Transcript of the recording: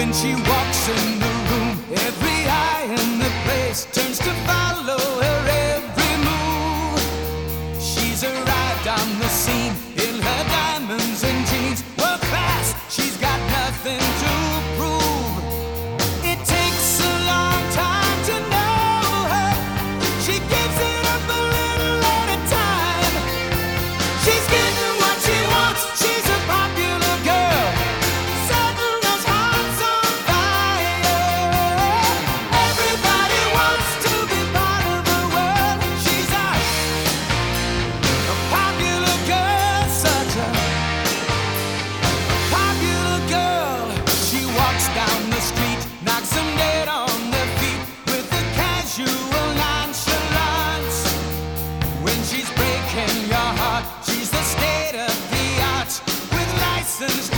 When she walks in the room, every eye in the place turns to follow her every move. She's arrived on the scene in her diamonds and jeans. World class, she's got nothing to prove. It takes a long time to know her. She gives it up a little at a time. She's getting what she wants. She's a popular girl, setting those hearts on fire. Everybody wants to be part of her world. She's a popular girl, such a popular girl. She walks down the street, knocks them dead on their feet with a casual nonchalance. When she's breaking your heart, she's the state of the art with license